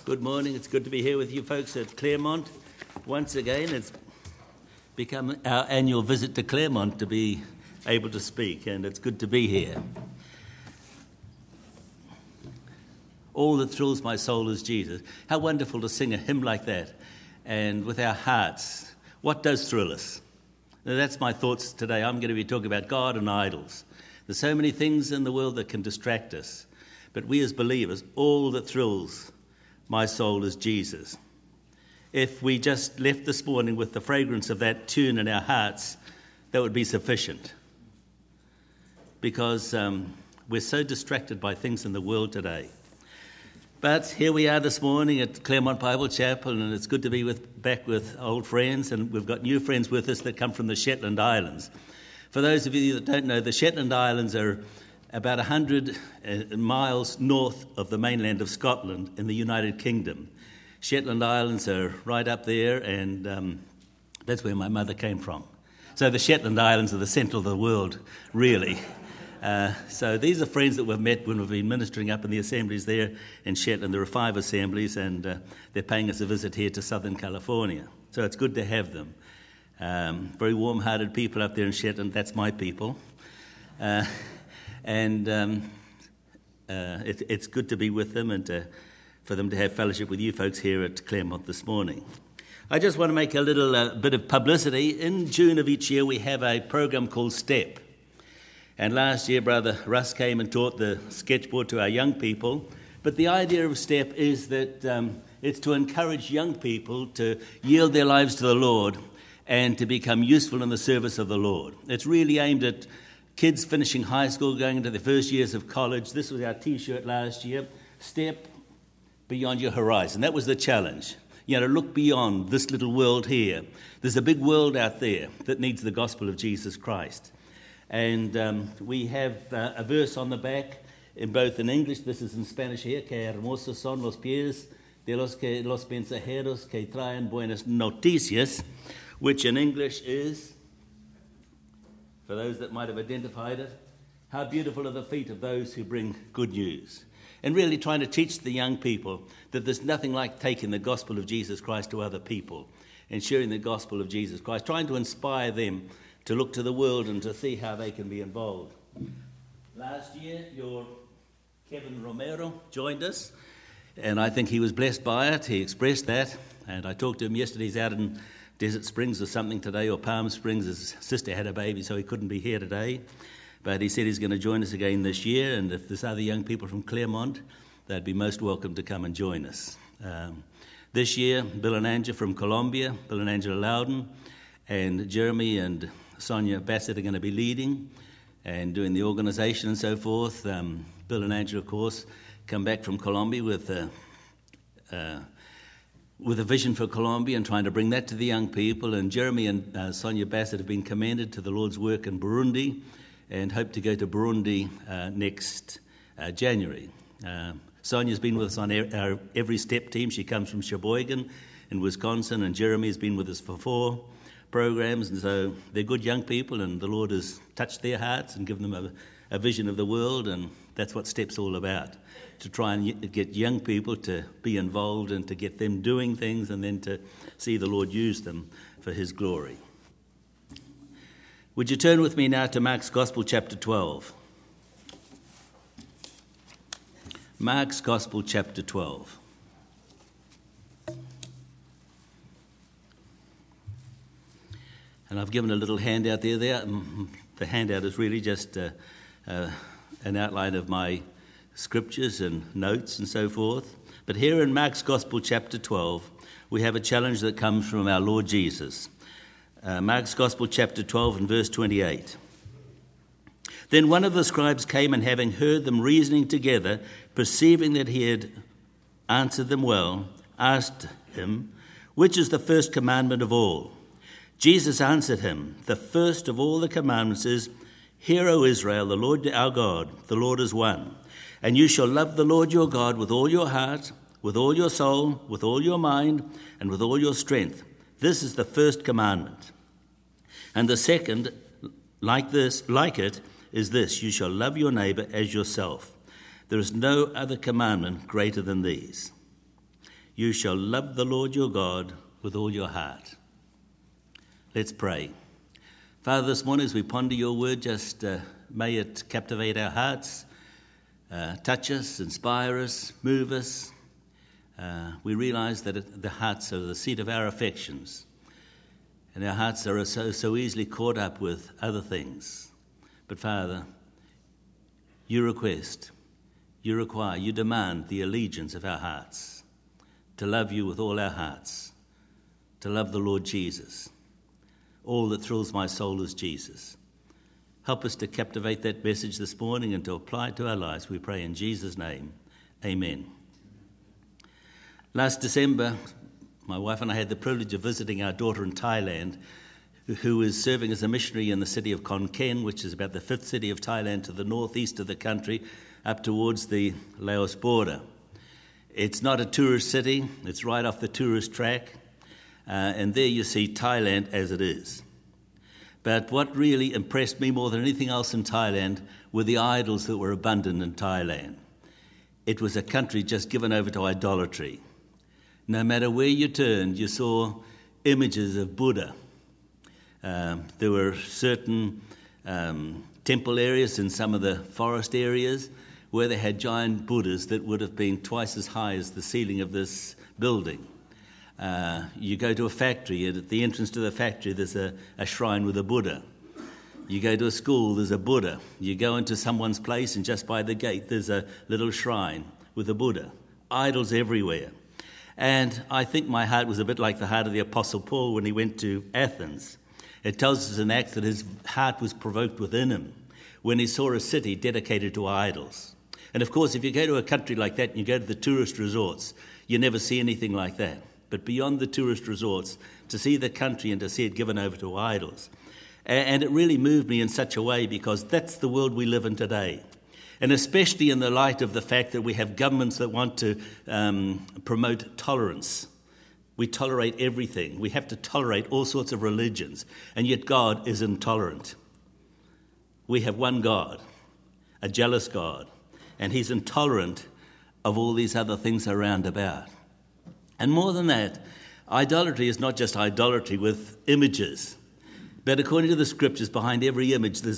Good morning. It's good to be here with you folks at Claremont. Once again, it's become our annual visit to Claremont to be able to speak, and it's good to be here. All that thrills my soul is Jesus. How wonderful to sing a hymn like that, and with our hearts. What does thrill us? Now, that's my thoughts today. I'm going to be talking about God and idols. There's so many things in the world that can distract us, but we as believers, all that thrills my soul is Jesus. If we just left this morning with the fragrance of that tune in our hearts, that would be sufficient. Because we're so distracted by things in the world today. But here we are this morning at Claremont Bible Chapel, and it's good to be back with old friends, and we've got new friends with us that come from the Shetland Islands. For those of you that don't know, the Shetland Islands are about 100 miles north of the mainland of Scotland in the United Kingdom. Shetland Islands are right up there, and that's where my mother came from. So the Shetland Islands are the centre of the world, really. So these are friends that we've met when we've been ministering up in the assemblies there in Shetland. There are 5 assemblies, and they're paying us a visit here to Southern California. So it's good to have them. Very warm-hearted people up there in Shetland. That's my people. It's good to be with them and for them to have fellowship with you folks here at Claremont this morning. I just want to make a little bit of publicity. In June of each year, we have a program called STEP. And last year, Brother Russ came and taught the sketchboard to our young people. But the idea of STEP is that it's to encourage young people to yield their lives to the Lord and to become useful in the service of the Lord. It's really aimed at kids finishing high school, going into their first years of college. This was our T-shirt last year. Step beyond your horizon. That was the challenge. You know, to look beyond this little world here. There's a big world out there that needs the gospel of Jesus Christ. And we have a verse on the back, in both in English. This is in Spanish here. Que hermosos son los pies de los mensajeros que traen buenas noticias, which in English is, for those that might have identified it, how beautiful are the feet of those who bring good news. And really trying to teach the young people that there's nothing like taking the gospel of Jesus Christ to other people and sharing the gospel of Jesus Christ, trying to inspire them to look to the world and to see how they can be involved. Last year, your Kevin Romero joined us, and I think he was blessed by it. He expressed that, and I talked to him yesterday. He's out in Desert Springs or something today, or Palm Springs. His sister had a baby, so he couldn't be here today. But he said he's going to join us again this year, and if there's other young people from Claremont, they'd be most welcome to come and join us. This year, Bill and Angela from Colombia, Bill and Angela Loudon, and Jeremy and Sonia Bassett are going to be leading and doing the organisation and so forth. Bill and Angela, of course, come back from Colombia with a vision for Colombia and trying to bring that to the young people. And Jeremy and Sonia Bassett have been commended to the Lord's work in Burundi and hope to go to Burundi next January. Sonia's been with us on our Every Step team. She comes from Sheboygan in Wisconsin, and Jeremy's been with us for 4 programs, and so they're good young people, and the Lord has touched their hearts and given them a vision of the world, and that's what STEP's all about, to try and get young people to be involved and to get them doing things and then to see the Lord use them for His glory. Would you turn with me now to Mark's Gospel, chapter 12. Mark's Gospel, chapter 12. And I've given a little handout there. The handout is really just an outline of my scriptures and notes and so forth. But here in Mark's Gospel, chapter 12, we have a challenge that comes from our Lord Jesus. Mark's Gospel, chapter 12, and verse 28. Then one of the scribes came, and having heard them reasoning together, perceiving that he had answered them well, asked him, "Which is the first commandment of all?" Jesus answered him, "The first of all the commandments is, Hear, O Israel, the Lord our God, the Lord is one. And you shall love the Lord your God with all your heart, with all your soul, with all your mind, and with all your strength. This is the first commandment. And the second, like it, is this: you shall love your neighbor as yourself. There is no other commandment greater than these." You shall love the Lord your God with all your heart. Let's pray. Father, this morning as we ponder your word, just may it captivate our hearts, touch us, inspire us, move us. We realize that the hearts are the seat of our affections, and our hearts are so easily caught up with other things. But Father, you request, you require, you demand the allegiance of our hearts, to love you with all our hearts, to love the Lord Jesus. All that thrills my soul is Jesus. Help us to captivate that message this morning and to apply it to our lives, we pray in Jesus' name. Amen. Last December, my wife and I had the privilege of visiting our daughter in Thailand, who is serving as a missionary in the city of Khon Kaen, which is about the fifth city of Thailand to the northeast of the country, up towards the Laos border. It's not a tourist city, it's right off the tourist track, and there you see Thailand as it is. But what really impressed me more than anything else in Thailand were the idols that were abundant in Thailand. It was a country just given over to idolatry. No matter where you turned, you saw images of Buddha. There were certain temple areas in some of the forest areas where they had giant Buddhas that would have been twice as high as the ceiling of this building. You go to a factory, and at the entrance to the factory there's a shrine with a Buddha. You go to a school, there's a Buddha. You go into someone's place, and just by the gate there's a little shrine with a Buddha. Idols everywhere. And I think my heart was a bit like the heart of the Apostle Paul when he went to Athens. It tells us in Acts that his heart was provoked within him when he saw a city dedicated to idols. And of course, if you go to a country like that and you go to the tourist resorts, you never see anything like that. But beyond the tourist resorts, to see the country and to see it given over to idols. And it really moved me in such a way because that's the world we live in today. And especially in the light of the fact that we have governments that want to promote tolerance. We tolerate everything. We have to tolerate all sorts of religions. And yet God is intolerant. We have one God, a jealous God. And he's intolerant of all these other things around about. And more than that, idolatry is not just idolatry with images. But according to the scriptures, behind every image there's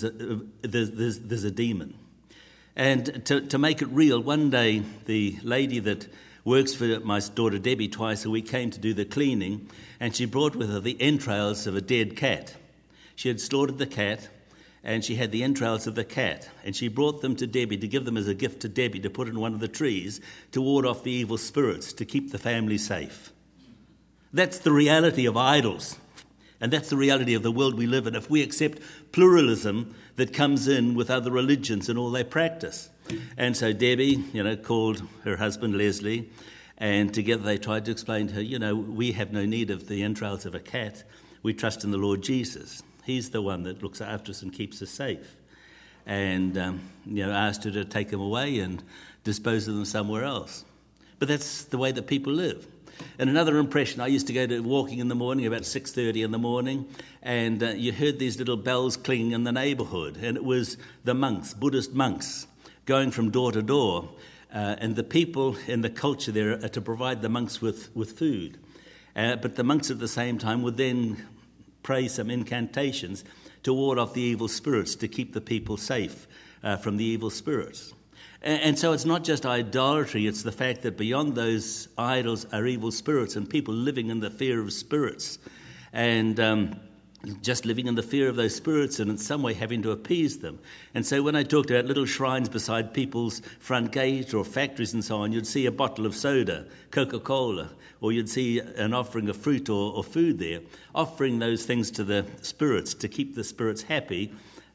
a demon. And to make it real, one day the lady that works for my daughter Debbie twice a week came to do the cleaning, and she brought with her the entrails of a dead cat. She had slaughtered the cat, and she had the entrails of the cat, and she brought them to Debbie to give them as a gift to Debbie to put in one of the trees to ward off the evil spirits, to keep the family safe. That's the reality of idols. And that's the reality of the world we live in if we accept pluralism that comes in with other religions and all they practice. And so Debbie, called her husband Leslie, and together they tried to explain to her, we have no need of the entrails of a cat. We trust in the Lord Jesus. He's the one that looks after us and keeps us safe. And, asked her to take them away and dispose of them somewhere else. But that's the way that people live. And another impression, I used to go to walking in the morning, about 6:30 in the morning, and you heard these little bells clinging in the neighbourhood, and it was the monks, Buddhist monks, going from door to door, and the people in the culture there are to provide the monks with food. But the monks at the same time would then pray some incantations to ward off the evil spirits, to keep the people safe from the evil spirits. And so it's not just idolatry, it's the fact that beyond those idols are evil spirits and people living in the fear of spirits and just living in the fear of those spirits and in some way having to appease them. And so when I talked about little shrines beside people's front gate or factories and so on, you'd see a bottle of soda, Coca-Cola, or you'd see an offering of fruit or food there, offering those things to the spirits to keep the spirits happy,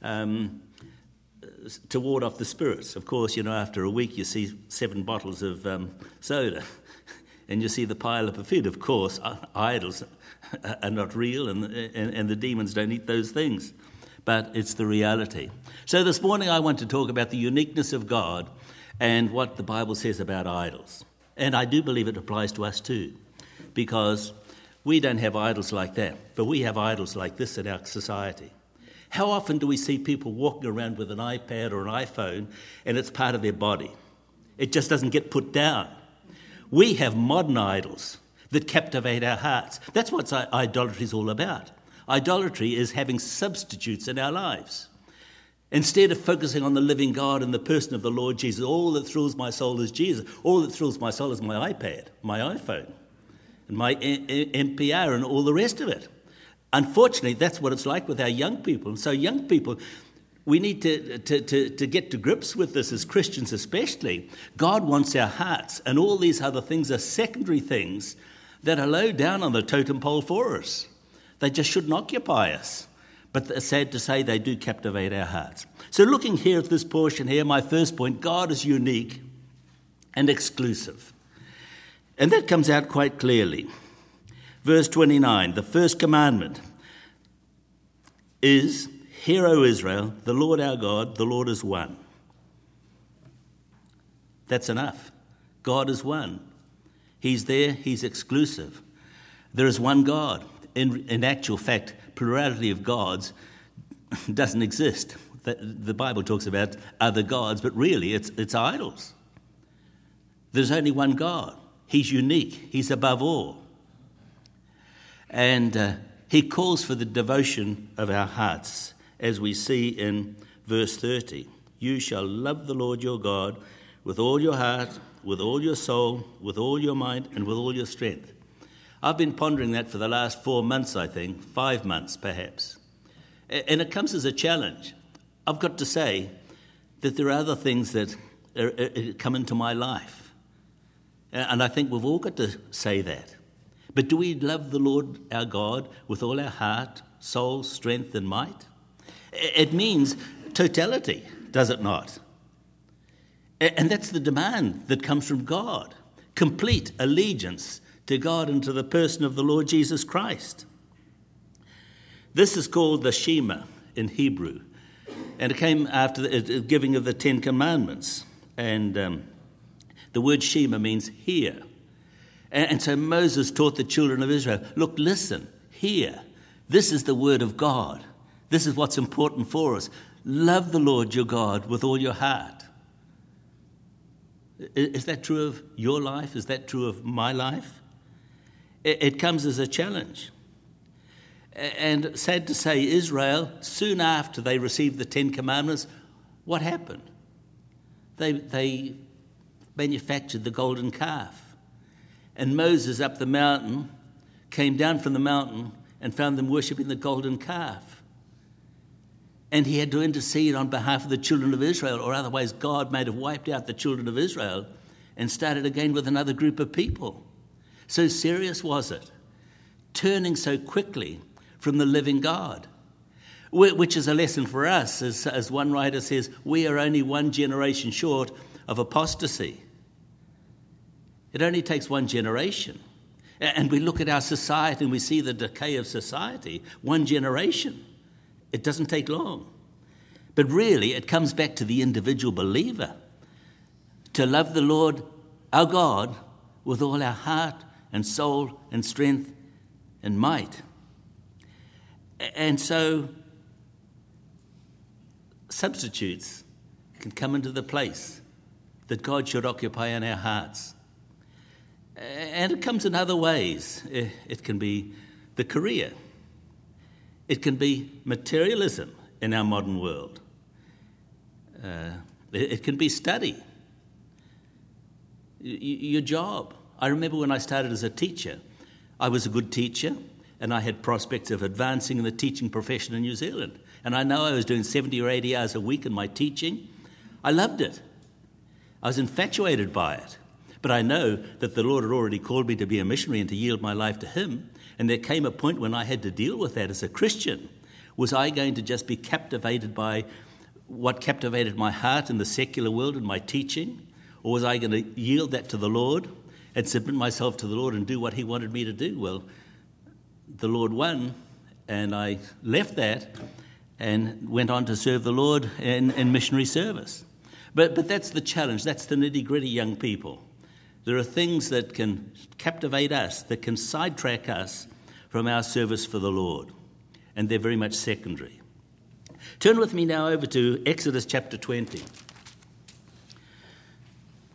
to ward off the spirits. Of course, after a week you see 7 bottles of soda and you see the pile up of food. Of course, idols are not real and the demons don't eat those things. But it's the reality. So this morning I want to talk about the uniqueness of God and what the Bible says about idols. And I do believe it applies to us too, because we don't have idols like that, but we have idols like this in our society. How often do we see people walking around with an iPad or an iPhone and it's part of their body? It just doesn't get put down. We have modern idols that captivate our hearts. That's what idolatry is all about. Idolatry is having substitutes in our lives. Instead of focusing on the living God and the person of the Lord Jesus, all that thrills my soul is Jesus. All that thrills my soul is my iPad, my iPhone, and my NPR and all the rest of it. Unfortunately, that's what it's like with our young people. And so young people, we need to get to grips with this as Christians especially. God wants our hearts, and all these other things are secondary things that are low down on the totem pole for us. They just shouldn't occupy us. But sad to say, they do captivate our hearts. So looking here at this portion here, my first point, God is unique and exclusive. And that comes out quite clearly. Verse 29, the first commandment is, "Hear, O Israel, the Lord our God, the Lord is one." That's enough. God is one. He's there, he's exclusive. There is one God. In actual fact, plurality of gods doesn't exist. The Bible talks about other gods, but really it's idols. There's only one God. He's unique. He's above all. And he calls for the devotion of our hearts, as we see in verse 30. "You shall love the Lord your God with all your heart, with all your soul, with all your mind, and with all your strength." I've been pondering that for the last 4 months, I think, 5 months perhaps. And it comes as a challenge. I've got to say that there are other things that come into my life. And I think we've all got to say that. But do we love the Lord our God with all our heart, soul, strength, and might? It means totality, does it not? And that's the demand that comes from God. Complete allegiance to God and to the person of the Lord Jesus Christ. This is called the Shema in Hebrew, and it came after the giving of the 10 Commandments. And the word Shema means hear. And so Moses taught the children of Israel, look, listen, hear. This is the word of God. This is what's important for us. Love the Lord your God with all your heart. Is that true of your life? Is that true of my life? It comes as a challenge. And sad to say, Israel, soon after they received the 10 Commandments, what happened? They manufactured the golden calf. And Moses up the mountain came down from the mountain and found them worshipping the golden calf. And he had to intercede on behalf of the children of Israel, or otherwise God might have wiped out the children of Israel and started again with another group of people. So serious was it, turning so quickly from the living God, which is a lesson for us. As one writer says, we are only one generation short of apostasy. It only takes one generation. And we look at our society and we see the decay of society. One generation. It doesn't take long. But really, it comes back to the individual believer. To love the Lord, our God, with all our heart and soul and strength and might. And so substitutes can come into the place that God should occupy in our hearts. And it comes in other ways. It can be the career. It can be materialism in our modern world. It can be study. Your job. I remember when I started as a teacher, I was a good teacher and I had prospects of advancing in the teaching profession in New Zealand. And I know I was doing 70 or 80 hours a week in my teaching. I loved it. I was infatuated by it. But I know that the Lord had already called me to be a missionary and to yield my life to him. And there came a point when I had to deal with that as a Christian. Was I going to just be captivated by what captivated my heart in the secular world and my teaching? Or was I going to yield that to the Lord and submit myself to the Lord and do what he wanted me to do? Well, the Lord won, and I left that and went on to serve the Lord in missionary service. But that's the challenge. That's the nitty-gritty, young people. There are things that can captivate us, that can sidetrack us from our service for the Lord, and they're very much secondary. Turn with me now over to Exodus chapter 20.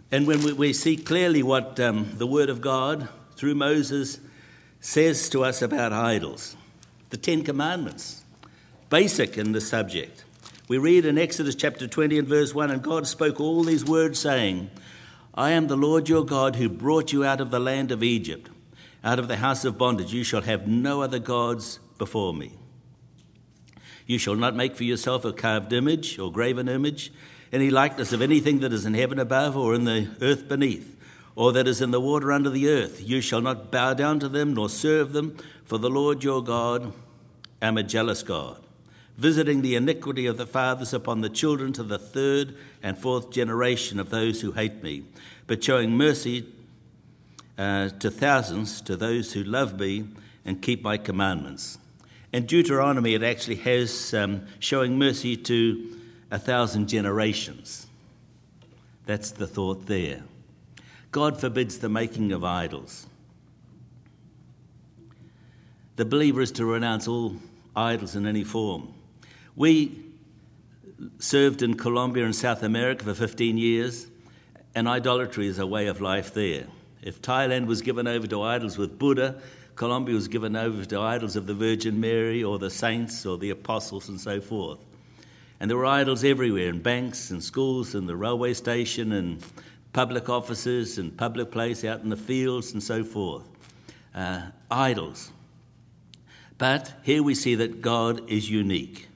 And when we see clearly what the Word of God, through Moses, says to us about idols, the Ten Commandments, basic in the subject. We read in Exodus chapter 20 and verse 1, and God spoke all these words, saying, I am the Lord your God who brought you out of the land of Egypt, out of the house of bondage. You shall have no other gods before me. You shall not make for yourself a carved image or graven image, any likeness of anything that is in heaven above or in the earth beneath, or that is in the water under the earth. You shall not bow down to them nor serve them, for the Lord your God am a jealous God, visiting the iniquity of the fathers upon the children to the third and fourth generation of those who hate me, but showing mercy to thousands, to those who love me and keep my commandments. In Deuteronomy, it actually has showing mercy to 1,000 generations. That's the thought there. God forbids the making of idols. The believer is to renounce all idols in any form. We served in Colombia and South America for 15 years, and idolatry is a way of life there. If Thailand was given over to idols with Buddha, Colombia was given over to idols of the Virgin Mary or the saints or the apostles and so forth. And there were idols everywhere, in banks and schools and the railway station and public offices and public place out in the fields and so forth. Idols. But here we see that God is unique.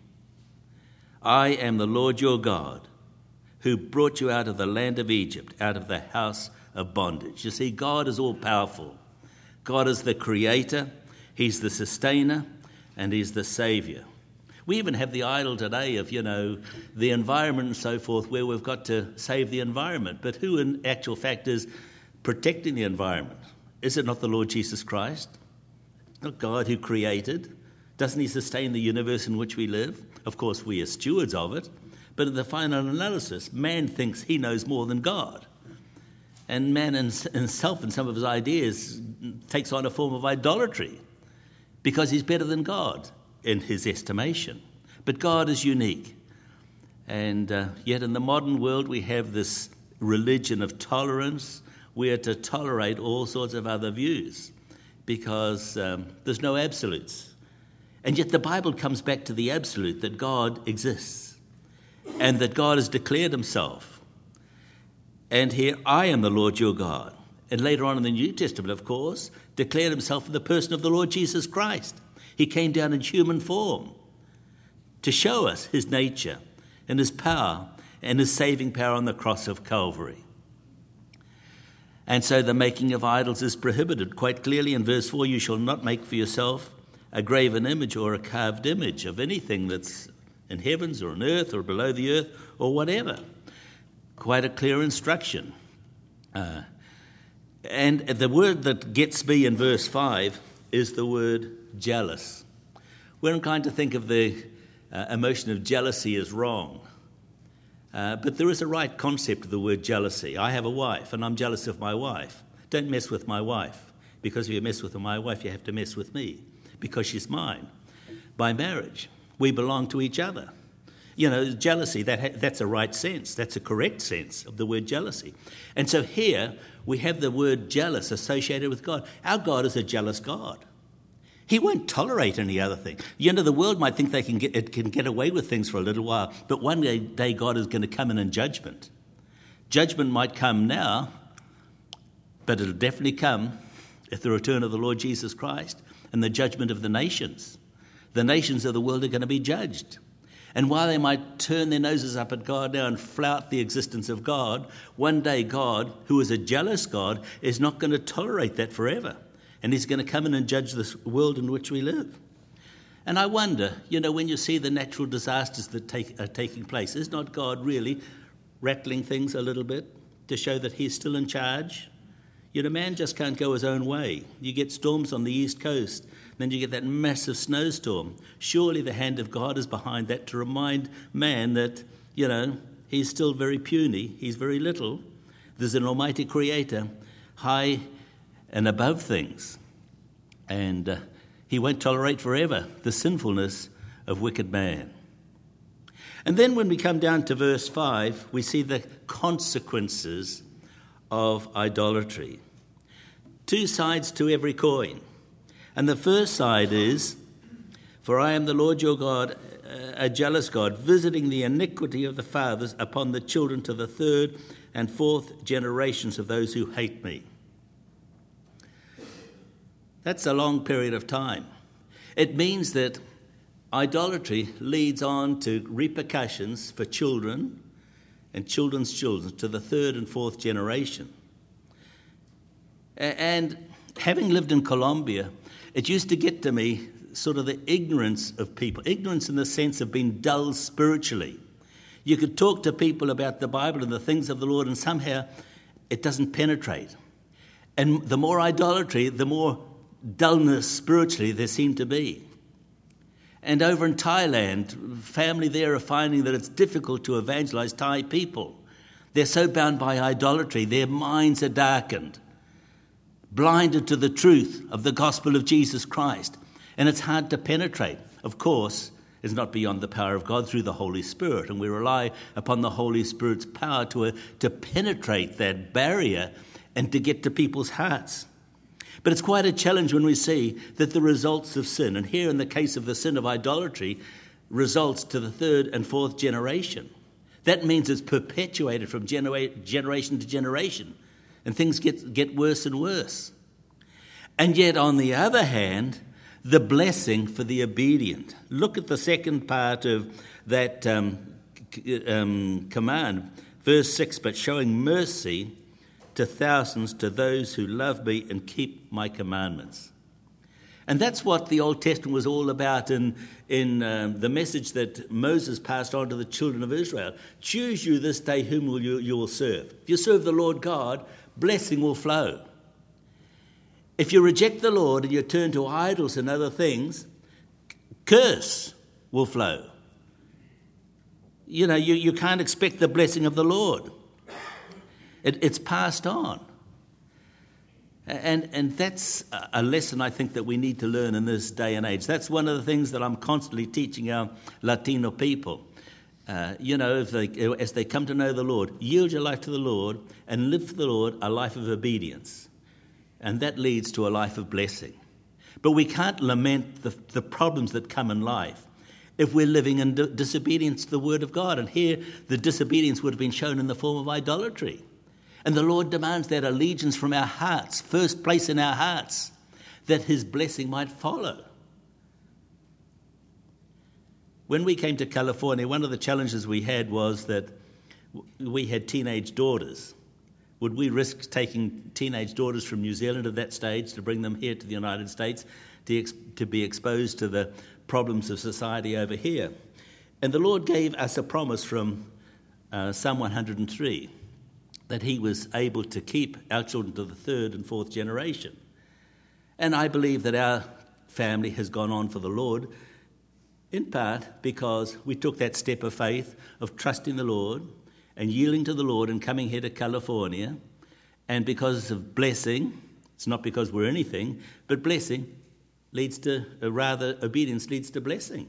I am the Lord your God, who brought you out of the land of Egypt, out of the house of bondage. You see, God is all-powerful. God is the creator, he's the sustainer, and he's the savior. We even have the idol today of, the environment and so forth, where we've got to save the environment. But who in actual fact is protecting the environment? Is it not the Lord Jesus Christ? Not God who created? Doesn't he sustain the universe in which we live? Of course, we are stewards of it. But in the final analysis, man thinks he knows more than God. And man in himself and some of his ideas takes on a form of idolatry because he's better than God in his estimation. But God is unique. And yet in the modern world we have this religion of tolerance. We are to tolerate all sorts of other views because there's no absolutes. And yet the Bible comes back to the absolute, that God exists and that God has declared himself. And here, I am the Lord your God. And later on in the New Testament, of course, declared himself in the person of the Lord Jesus Christ. He came down in human form to show us his nature and his power and his saving power on the cross of Calvary. And so the making of idols is prohibited. Quite clearly in verse 4, you shall not make for yourself a graven image or a carved image of anything that's in heavens or on earth or below the earth or whatever. Quite a clear instruction. And the word that gets me in verse 5 is the word jealous. We're inclined to think of the emotion of jealousy as wrong. But there is a right concept of the word jealousy. I have a wife and I'm jealous of my wife. Don't mess with my wife, because if you mess with my wife, you have to mess with me, because she's mine. By marriage, we belong to each other. Jealousy, that's a right sense. That's a correct sense of the word jealousy. And so here we have the word jealous associated with God. Our God is a jealous God. He won't tolerate any other thing. The world might think it can get away with things for a little while, but one day God is going to come in judgment. Judgment might come now, but it'll definitely come at the return of the Lord Jesus Christ and the judgment of the nations. The nations of the world are going to be judged. And while they might turn their noses up at God now and flout the existence of God, one day God, who is a jealous God, is not going to tolerate that forever. And he's going to come in and judge this world in which we live. And I wonder, when you see the natural disasters that are taking place, is not God really rattling things a little bit to show that he's still in charge? Man just can't go his own way. You get storms on the East Coast, then you get that massive snowstorm. Surely the hand of God is behind that to remind man that, he's still very puny, he's very little. There's an almighty creator, high and above things. And he won't tolerate forever the sinfulness of wicked man. And then when we come down to verse 5, we see the consequences of idolatry. Two sides to every coin. And the first side is, for I am the Lord your God, a jealous God, visiting the iniquity of the fathers upon the children to the third and fourth generations of those who hate me. That's a long period of time. It means that idolatry leads on to repercussions for children and children's children to the third and fourth generation. And having lived in Colombia, it used to get to me sort of the ignorance of people, ignorance in the sense of being dull spiritually. You could talk to people about the Bible and the things of the Lord, and somehow it doesn't penetrate. And the more idolatry, the more dullness spiritually there seemed to be. And over in Thailand, family there are finding that it's difficult to evangelize Thai people. They're so bound by idolatry, their minds are darkened, blinded to the truth of the gospel of Jesus Christ. And it's hard to penetrate. Of course, it's not beyond the power of God through the Holy Spirit. And we rely upon the Holy Spirit's power to penetrate that barrier and to get to people's hearts. But it's quite a challenge when we see that the results of sin, and here in the case of the sin of idolatry, results to the third and fourth generation. That means it's perpetuated from generation to generation, and things get worse and worse. And yet, on the other hand, the blessing for the obedient. Look at the second part of that command, verse 6, but showing mercy to thousands, to those who love me and keep my commandments. And that's what the Old Testament was all about in the message that Moses passed on to the children of Israel. Choose you this day whom you will serve. If you serve the Lord God, blessing will flow. If you reject the Lord and you turn to idols and other things, curse will flow. You know, you can't expect the blessing of the Lord. It's passed on. And that's a lesson I think that we need to learn in this day and age. That's one of the things that I'm constantly teaching our Latino people. As they come to know the Lord, yield your life to the Lord and live for the Lord a life of obedience. And that leads to a life of blessing. But we can't lament the problems that come in life if we're living in disobedience to the Word of God. And here the disobedience would have been shown in the form of idolatry. And the Lord demands that allegiance from our hearts, first place in our hearts, that His blessing might follow. When we came to California, one of the challenges we had was that we had teenage daughters. Would we risk taking teenage daughters from New Zealand at that stage to bring them here to the United States to be exposed to the problems of society over here? And the Lord gave us a promise from Psalm 103 that He was able to keep our children to the third and fourth generation. And I believe that our family has gone on for the Lord in part because we took that step of faith of trusting the Lord and yielding to the Lord and coming here to California. And because of blessing, it's not because we're anything, but blessing leads to, obedience leads to blessing.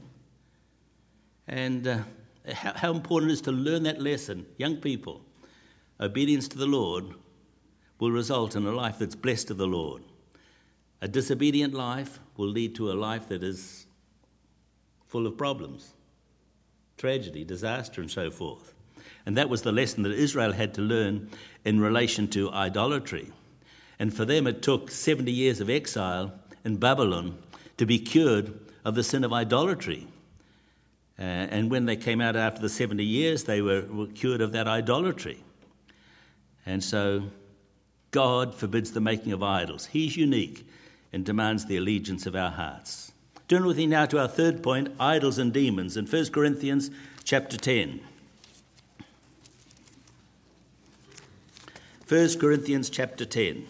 And how important it is to learn that lesson. Young people, obedience to the Lord will result in a life that's blessed of the Lord. A disobedient life will lead to a life that is full of problems, tragedy, disaster, and so forth. And that was the lesson that Israel had to learn in relation to idolatry. And for them, it took 70 years of exile in Babylon to be cured of the sin of idolatry. And when they came out after the 70 years, they were cured of that idolatry. And so God forbids the making of idols. He's unique and demands the allegiance of our hearts. Turn with me now to our third point, idols and demons, in 1 Corinthians chapter 10. 1 Corinthians chapter 10.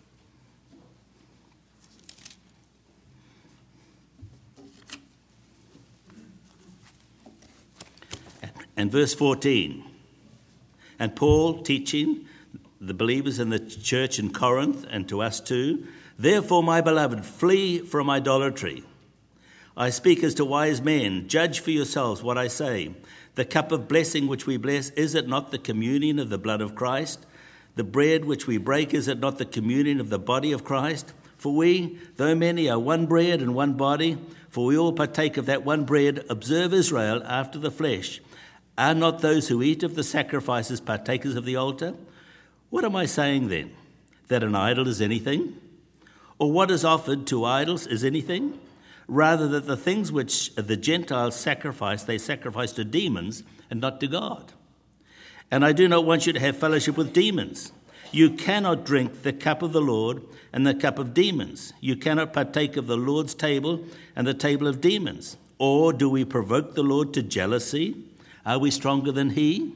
And verse 14. And Paul teaching the believers in the church in Corinth and to us too, therefore, my beloved, flee from idolatry. I speak as to wise men. Judge for yourselves what I say. The cup of blessing which we bless, is it not the communion of the blood of Christ? The bread which we break, is it not the communion of the body of Christ? For we, though many, are one bread and one body, for we all partake of that one bread. Observe Israel after the flesh. Are not those who eat of the sacrifices partakers of the altar? What am I saying then? That an idol is anything? Or what is offered to idols is anything? Rather, that the things which the Gentiles sacrifice, they sacrifice to demons and not to God. And I do not want you to have fellowship with demons. You cannot drink the cup of the Lord and the cup of demons. You cannot partake of the Lord's table and the table of demons. Or do we provoke the Lord to jealousy? Are we stronger than he?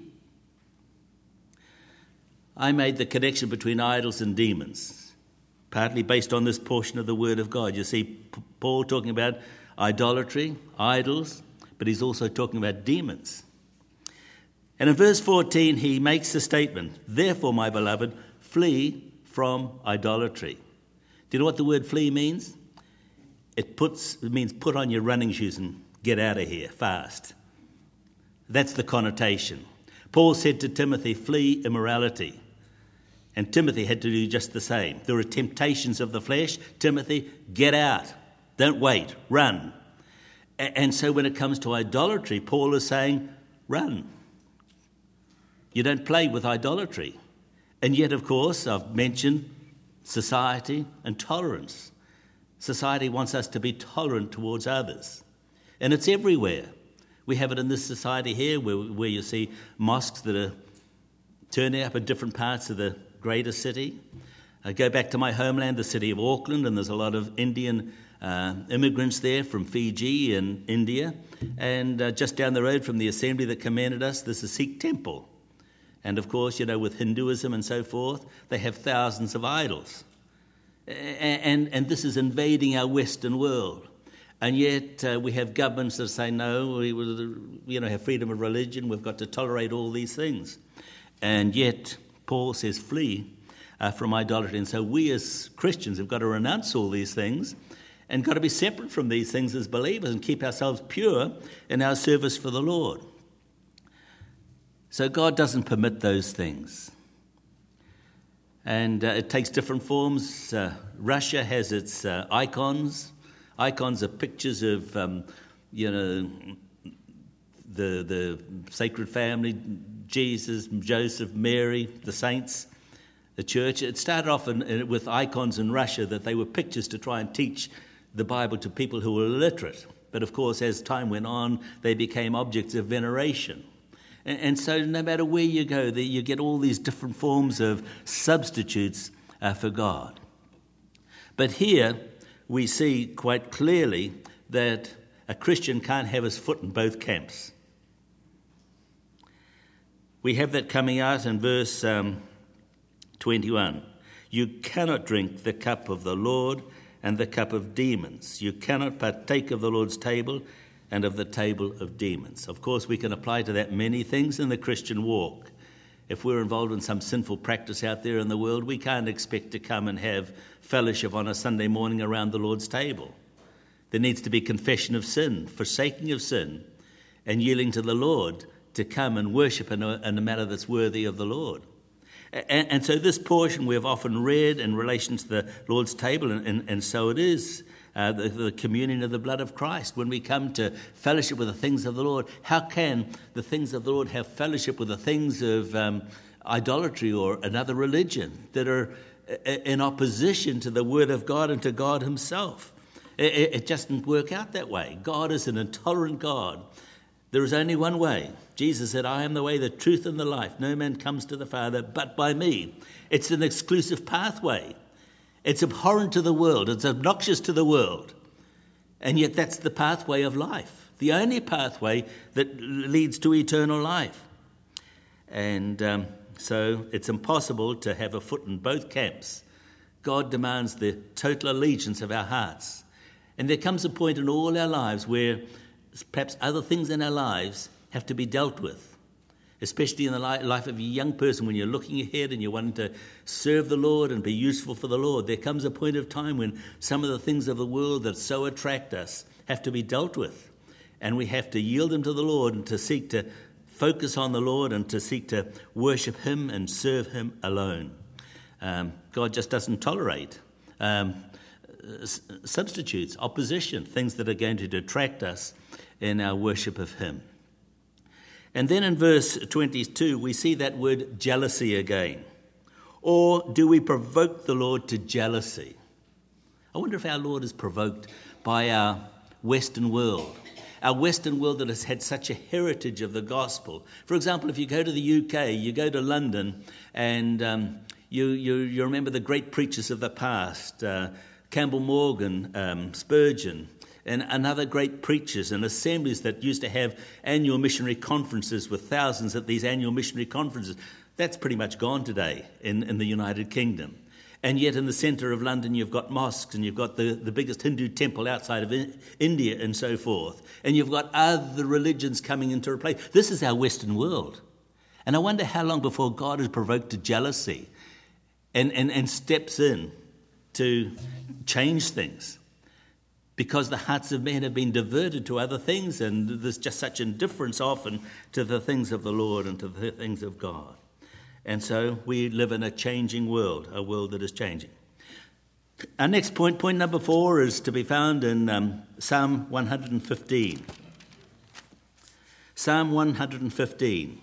I made the connection between idols and demons, partly based on this portion of the Word of God. You see Paul talking about idolatry, idols, but he's also talking about demons. And in verse 14, he makes the statement, therefore, my beloved, flee from idolatry. Do you know what the word flee means? It means put on your running shoes and get out of here fast. That's the connotation. Paul said to Timothy, flee immorality. And Timothy had to do just the same. There are temptations of the flesh. Timothy, get out. Don't wait. Run. And so when it comes to idolatry, Paul is saying, run. You don't play with idolatry. And yet, of course, I've mentioned society and tolerance. Society wants us to be tolerant towards others. And it's everywhere. We have it in this society here where you see mosques that are turning up in different parts of the greater city. I go back to my homeland, the city of Auckland, and there's a lot of Indian immigrants there from Fiji and India. And just down the road from the assembly that commanded us, there's a Sikh temple. And of course, with Hinduism and so forth, they have thousands of idols. And this is invading our Western world. And yet we have governments that say, no, we will, have freedom of religion, we've got to tolerate all these things. And yet Paul says, flee from idolatry. And so we as Christians have got to renounce all these things and got to be separate from these things as believers and keep ourselves pure in our service for the Lord. So God doesn't permit those things. And it takes different forms. Russia has its icons. Icons are pictures of, the Sacred Family, Jesus, Joseph, Mary, the saints, the church. It started off with icons in Russia that they were pictures to try and teach the Bible to people who were illiterate. But of course, as time went on, they became objects of veneration. And so no matter where you go, you get all these different forms of substitutes for God. But here we see quite clearly that a Christian can't have his foot in both camps. We have that coming out in verse 21. You cannot drink the cup of the Lord and the cup of demons. You cannot partake of the Lord's table and of the table of demons. Of course, we can apply to that many things in the Christian walk. If we're involved in some sinful practice out there in the world, we can't expect to come and have fellowship on a Sunday morning around the Lord's table. There needs to be confession of sin, forsaking of sin, and yielding to the Lord to come and worship in a manner that's worthy of the Lord. And so this portion we have often read in relation to the Lord's table, and so it is. The communion of the blood of Christ. When we come to fellowship with the things of the Lord, how can the things of the Lord have fellowship with the things of idolatry or another religion that are in opposition to the Word of God and to God himself? It just doesn't work out that way. God is an intolerant God. There is only one way. Jesus said, I am the way, the truth, and the life. No man comes to the Father but by me. It's an exclusive pathway. It's abhorrent to the world. It's obnoxious to the world. And yet that's the pathway of life, the only pathway that leads to eternal life. And so it's impossible to have a foot in both camps. God demands the total allegiance of our hearts. And there comes a point in all our lives where perhaps other things in our lives have to be dealt with. Especially in the life of a young person, when you're looking ahead and you're wanting to serve the Lord and be useful for the Lord, there comes a point of time when some of the things of the world that so attract us have to be dealt with. And we have to yield them to the Lord and to seek to focus on the Lord and to seek to worship him and serve him alone. God just doesn't tolerate substitutes, opposition, things that are going to detract us in our worship of him. And then in verse 22, we see that word jealousy again. Or do we provoke the Lord to jealousy? I wonder if our Lord is provoked by our Western world. Our Western world that has had such a heritage of the gospel. For example, if you go to the UK, you go to London, and you remember the great preachers of the past, Campbell Morgan, Spurgeon, and other great preachers and assemblies that used to have annual missionary conferences with thousands at these annual missionary conferences. That's pretty much gone today in the United Kingdom. And yet in the centre of London you've got mosques, and you've got the biggest Hindu temple outside of India and so forth. And you've got other religions coming into replace. This is our Western world. And I wonder how long before God is provoked to jealousy and steps in to change things. Because the hearts of men have been diverted to other things, and there's just such indifference often to the things of the Lord and to the things of God. And so we live in a changing world, a world that is changing. Our next point number 4, is to be found in Psalm 115. Psalm 115.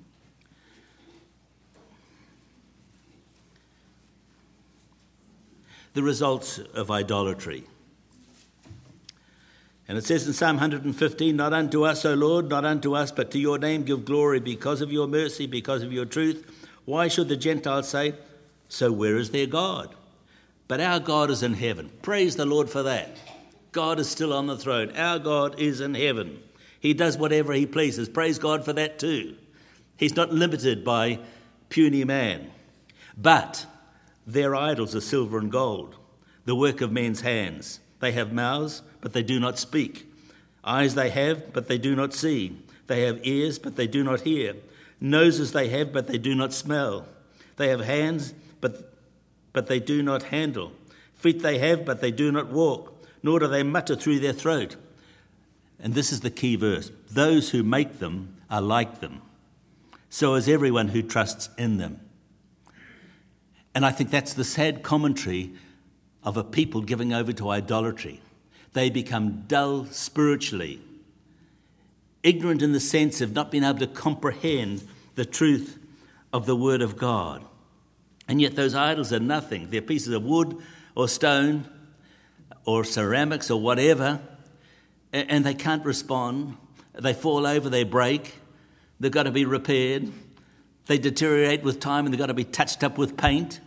The results of idolatry. And it says in Psalm 115, "Not unto us, O Lord, not unto us, but to your name give glory because of your mercy, because of your truth. Why should the Gentiles say, so where is their God? But our God is in heaven." Praise the Lord for that. God is still on the throne. Our God is in heaven. He does whatever he pleases. Praise God for that too. He's not limited by puny man. But their idols are silver and gold, the work of men's hands. They have mouths, but they do not speak. Eyes they have, but they do not see. They have ears, but they do not hear. Noses they have, but they do not smell. They have hands, but they do not handle. Feet they have, but they do not walk, nor do they mutter through their throat. And this is the key verse. Those who make them are like them. So is everyone who trusts in them. And I think that's the sad commentary of a people giving over to idolatry. They become dull spiritually, ignorant in the sense of not being able to comprehend the truth of the Word of God. And yet those idols are nothing. They're pieces of wood or stone or ceramics or whatever, and they can't respond. They fall over, they break, they've got to be repaired. They deteriorate with time, and they've got to be touched up with paint.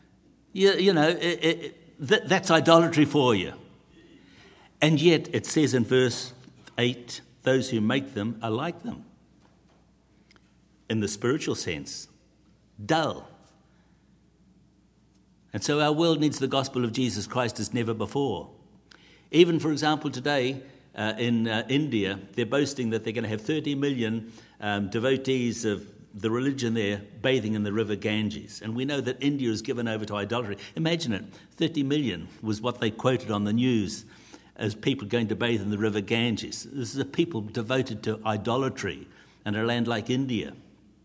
That's idolatry for you. And yet it says in verse 8, those who make them are like them. In the spiritual sense, dull. And so our world needs the gospel of Jesus Christ as never before. Even, for example, today in India, they're boasting that they're going to have 30 million devotees of the religion there bathing in the river Ganges. And we know that India is given over to idolatry. Imagine it, 30 million was what they quoted on the news as people going to bathe in the river Ganges. This is a people devoted to idolatry in a land like India.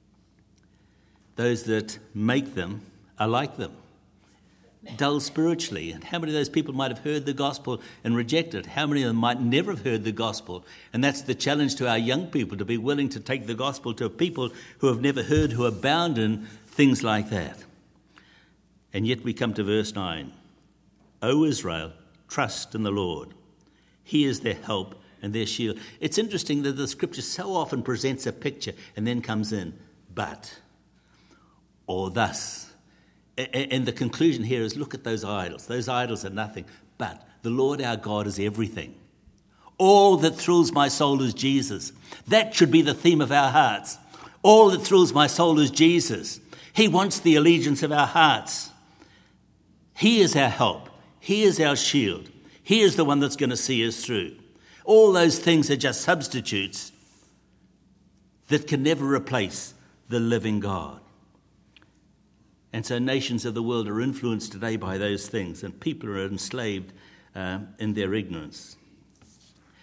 Those that make them are like them, dull spiritually. And how many of those people might have heard the gospel and rejected it? How many of them might never have heard the gospel? And that's the challenge to our young people, to be willing to take the gospel to people who have never heard, who are bound in things like that. And yet we come to verse 9. O Israel, trust in the Lord. He is their help and their shield. It's interesting that the scripture so often presents a picture and then comes in, but, or thus. And the conclusion here is, look at those idols. Those idols are nothing, but the Lord our God is everything. All that thrills my soul is Jesus. That should be the theme of our hearts. All that thrills my soul is Jesus. He wants the allegiance of our hearts. He is our help. He is our shield. He is the one that's going to see us through. All those things are just substitutes that can never replace the living God. And so nations of the world are influenced today by those things, and people are enslaved in their ignorance.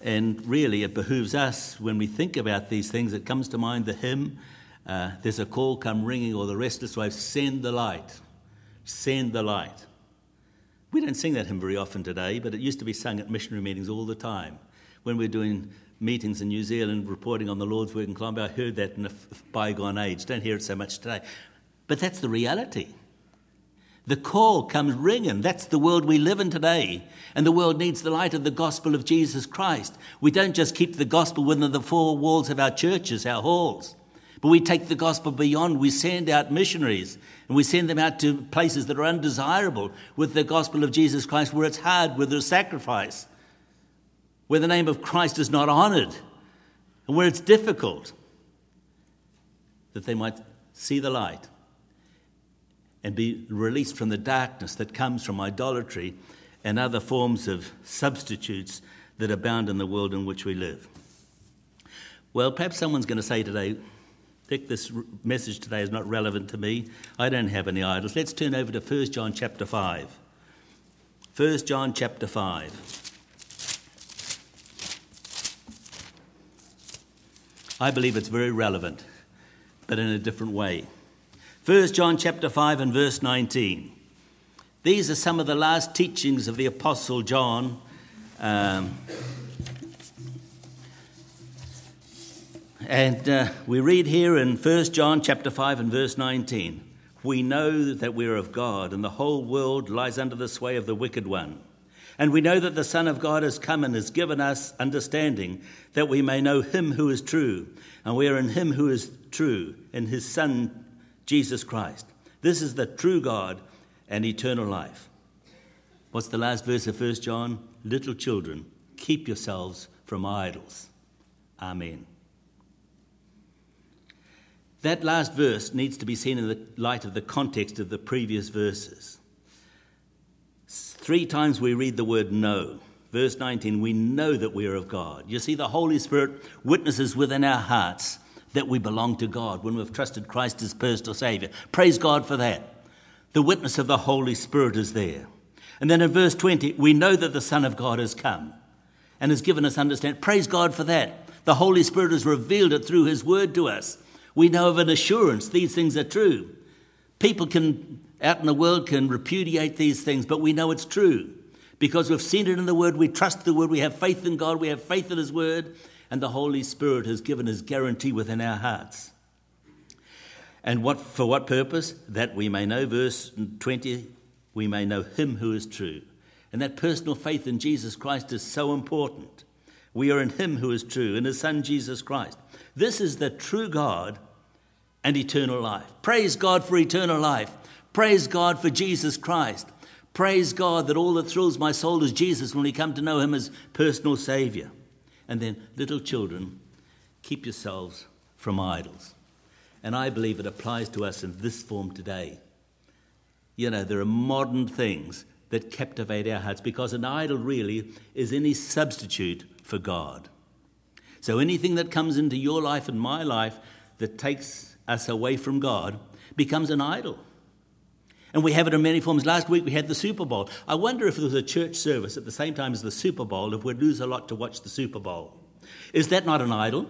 And really, it behooves us, when we think about these things, it comes to mind the hymn, there's a call come ringing, or the restless waves, send the light, send the light. We don't sing that hymn very often today, but it used to be sung at missionary meetings all the time. When we're doing meetings in New Zealand, reporting on the Lord's work in Colombia, I heard that in a bygone age. Don't hear it so much today. But that's the reality. The call comes ringing. That's the world we live in today. And the world needs the light of the gospel of Jesus Christ. We don't just keep the gospel within the four walls of our churches, our halls, but we take the gospel beyond. We send out missionaries, and we send them out to places that are undesirable with the gospel of Jesus Christ, where it's hard, where there's sacrifice, where the name of Christ is not honoured, and where it's difficult, that they might see the light and be released from the darkness that comes from idolatry and other forms of substitutes that abound in the world in which we live. Well, perhaps someone's going to say today, Dick, this message today is not relevant to me. I don't have any idols. Let's turn over to 1 John chapter 5. 1 John chapter 5. I believe it's very relevant, but in a different way. 1 John chapter 5 and verse 19. These are some of the last teachings of the Apostle John. We read here in 1 John chapter 5 and verse 19, we know that we are of God, and the whole world lies under the sway of the wicked one. And we know that the Son of God has come and has given us understanding, that we may know him who is true. And we are in him who is true, in his Son, Jesus Christ. This is the true God and eternal life. What's the last verse of 1 John? Little children, keep yourselves from idols. Amen. That last verse needs to be seen in the light of the context of the previous verses. 3 times we read the word know. Verse 19, we know that we are of God. You see, the Holy Spirit witnesses within our hearts that we belong to God when we've trusted Christ as personal Saviour. Praise God for that. The witness of the Holy Spirit is there. And then in verse 20, we know that the Son of God has come and has given us understanding. Praise God for that. The Holy Spirit has revealed it through his word to us. We know of an assurance these things are true. People out in the world can repudiate these things, but we know it's true. Because we've seen it in the word, we trust the word, we have faith in God, we have faith in his word, and the Holy Spirit has given his guarantee within our hearts. And for what purpose? That we may know, verse 20, we may know him who is true. And that personal faith in Jesus Christ is so important. We are in him who is true, in his Son Jesus Christ. This is the true God and eternal life. Praise God for eternal life. Praise God for Jesus Christ. Praise God that all that thrills my soul is Jesus when we come to know him as personal Saviour. And then, little children, keep yourselves from idols. And I believe it applies to us in this form today. You know, there are modern things that captivate our hearts, because an idol really is any substitute for God. So anything that comes into your life and my life that takes us away from God becomes an idol. And we have it in many forms. Last week we had the Super Bowl. I wonder if there was a church service at the same time as the Super Bowl, if we'd lose a lot to watch the Super Bowl. Is that not an idol?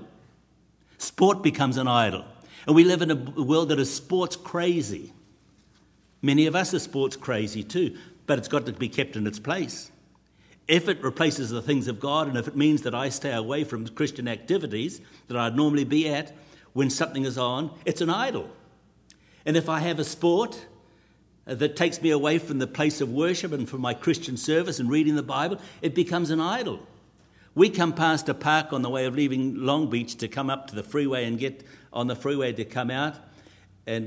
Sport becomes an idol. And we live in a world that is sports crazy. Many of us are sports crazy too, but it's got to be kept in its place. If it replaces the things of God, and if it means that I stay away from Christian activities that I'd normally be at when something is on, it's an idol. And if I have a sport that takes me away from the place of worship and from my Christian service and reading the Bible, it becomes an idol. We come past a park on the way of leaving Long Beach to come up to the freeway and get on the freeway to come out, and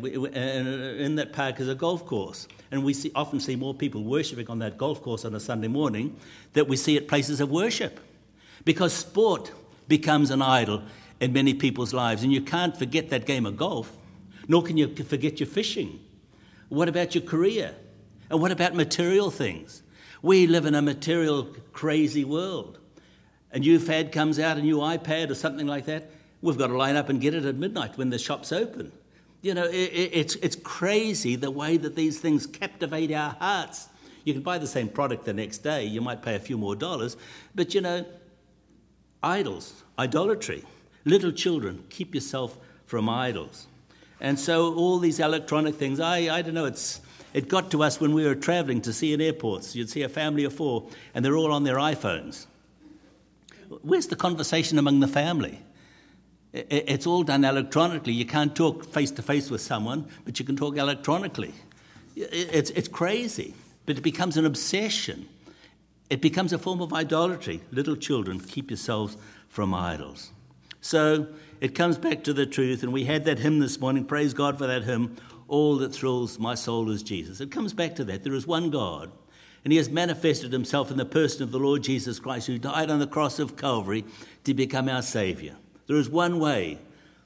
in that park is a golf course. And we often see more people worshipping on that golf course on a Sunday morning than we see at places of worship. Because sport becomes an idol in many people's lives. And you can't forget that game of golf, nor can you forget your fishing. What about your career? And what about material things? We live in a material, crazy world. A new fad comes out, a new iPad or something like that. We've got to line up and get it at midnight when the shop's open. You know, it's crazy the way that these things captivate our hearts. You can buy the same product the next day. You might pay a few more dollars. But, you know, idols, idolatry. Little children, keep yourself from idols. And so all these electronic things, I don't know, it got to us when we were traveling to see in airports. You'd see a family of 4 and they're all on their iPhones. Where's the conversation among the family? It's all done electronically. You can't talk face-to-face with someone, but you can talk electronically. It's crazy, but it becomes an obsession. It becomes a form of idolatry. Little children, keep yourselves from idols. So it comes back to the truth, and we had that hymn this morning. Praise God for that hymn, All That Thrills My Soul is Jesus. It comes back to that. There is one God, and he has manifested himself in the person of the Lord Jesus Christ, who died on the cross of Calvary to become our Saviour. There is one way.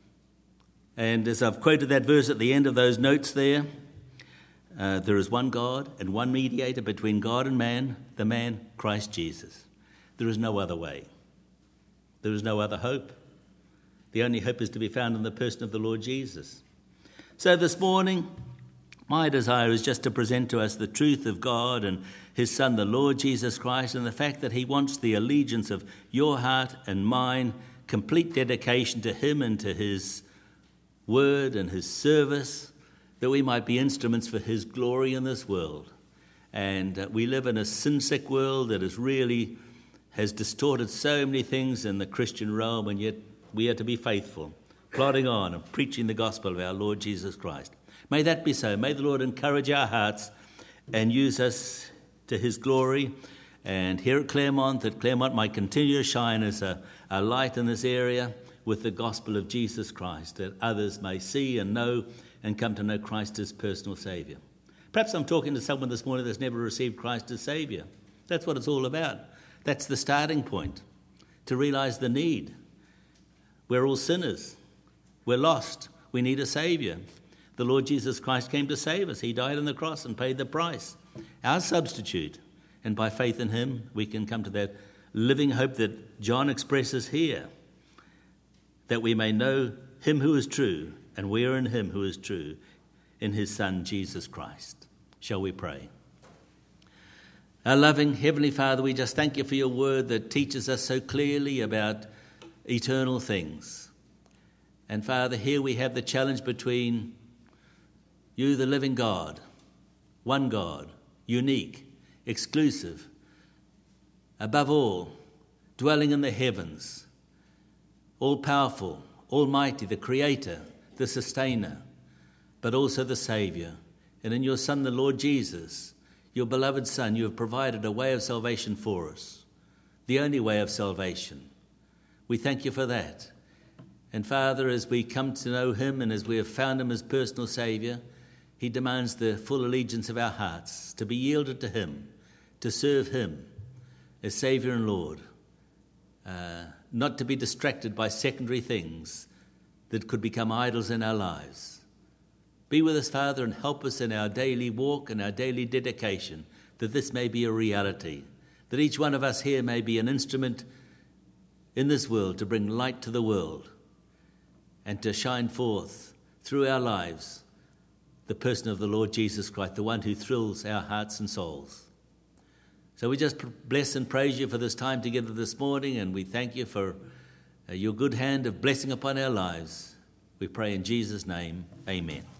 And as I've quoted that verse at the end of those notes there, there is one God and one mediator between God and man, the man, Christ Jesus. There is no other way. There is no other hope. The only hope is to be found in the person of the Lord Jesus. So this morning, my desire is just to present to us the truth of God and his Son, the Lord Jesus Christ, and the fact that he wants the allegiance of your heart and mine, complete dedication to him and to his word and his service, that we might be instruments for his glory in this world. And we live in a sin-sick world that has distorted so many things in the Christian realm, and yet we are to be faithful, plodding on and preaching the gospel of our Lord Jesus Christ. May that be so. May the Lord encourage our hearts and use us to his glory. And here at Claremont, that Claremont might continue to shine as a light in this area with the gospel of Jesus Christ, that others may see and know and come to know Christ as personal Saviour. Perhaps I'm talking to someone this morning that's never received Christ as Saviour. That's what it's all about. That's the starting point, to realise the need. We're all sinners. We're lost. We need a Saviour. The Lord Jesus Christ came to save us. He died on the cross and paid the price, our substitute. And by faith in him, we can come to that living hope that John expresses here, that we may know him who is true, and we are in him who is true, in his Son, Jesus Christ. Shall we pray? Our loving Heavenly Father, we just thank you for your word that teaches us so clearly about eternal things. And Father, here we have the challenge between you, the living God, one God, unique, exclusive, above all, dwelling in the heavens, all-powerful, almighty, the Creator, the Sustainer, but also the Saviour. And in your Son, the Lord Jesus, your beloved Son, you have provided a way of salvation for us, the only way of salvation. We thank you for that. And Father, as we come to know him and as we have found him as personal Saviour, he demands the full allegiance of our hearts, to be yielded to him, to serve him as Saviour and Lord, not to be distracted by secondary things that could become idols in our lives. Be with us, Father, and help us in our daily walk and our daily dedication, that this may be a reality, that each one of us here may be an instrument in this world to bring light to the world and to shine forth through our lives the person of the Lord Jesus Christ, the one who thrills our hearts and souls. So we just bless and praise you for this time together this morning, and we thank you for your good hand of blessing upon our lives. We pray in Jesus' name, amen.